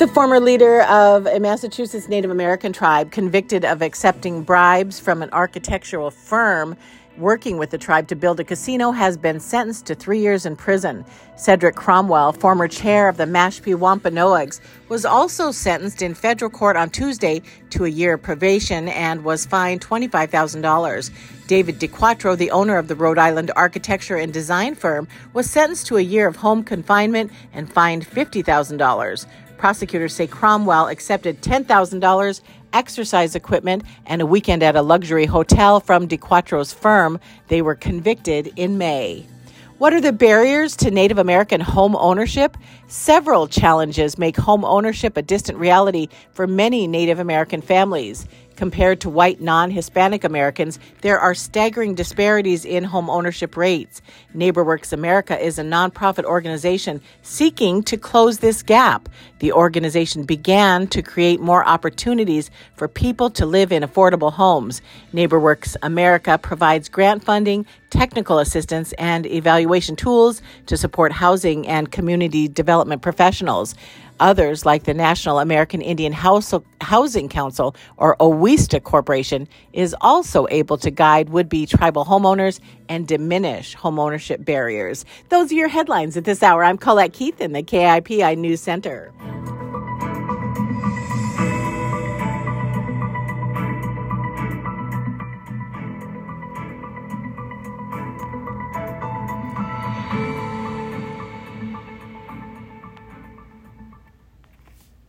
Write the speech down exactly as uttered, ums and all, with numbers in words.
The former leader of a Massachusetts Native American tribe convicted of accepting bribes from an architectural firm working with the tribe to build a casino has been sentenced to three years in prison. Cedric Cromwell, former chair of the Mashpee Wampanoags, was also sentenced in federal court on Tuesday to a year of probation and was fined twenty-five thousand dollars. David DeQuatro, the owner of the Rhode Island architecture and design firm, was sentenced to a year of home confinement and fined fifty thousand dollars. Prosecutors say Cromwell accepted ten thousand dollars, exercise equipment, and a weekend at a luxury hotel from DeQuatro's firm. They were convicted in May. What are the barriers to Native American home ownership? Several challenges make home ownership a distant reality for many Native American families. Compared to white non-Hispanic Americans, there are staggering disparities in home ownership rates. NeighborWorks America is a nonprofit organization seeking to close this gap. The organization began to create more opportunities for people to live in affordable homes. NeighborWorks America provides grant funding, technical assistance, and evaluation tools to support housing and community development professionals. Others, like the National American Indian House- Housing Council, or OWISTA Corporation, is also able to guide would-be tribal homeowners and diminish homeownership barriers. Those are your headlines at this hour. I'm Colette Keith in the K I P I News Center.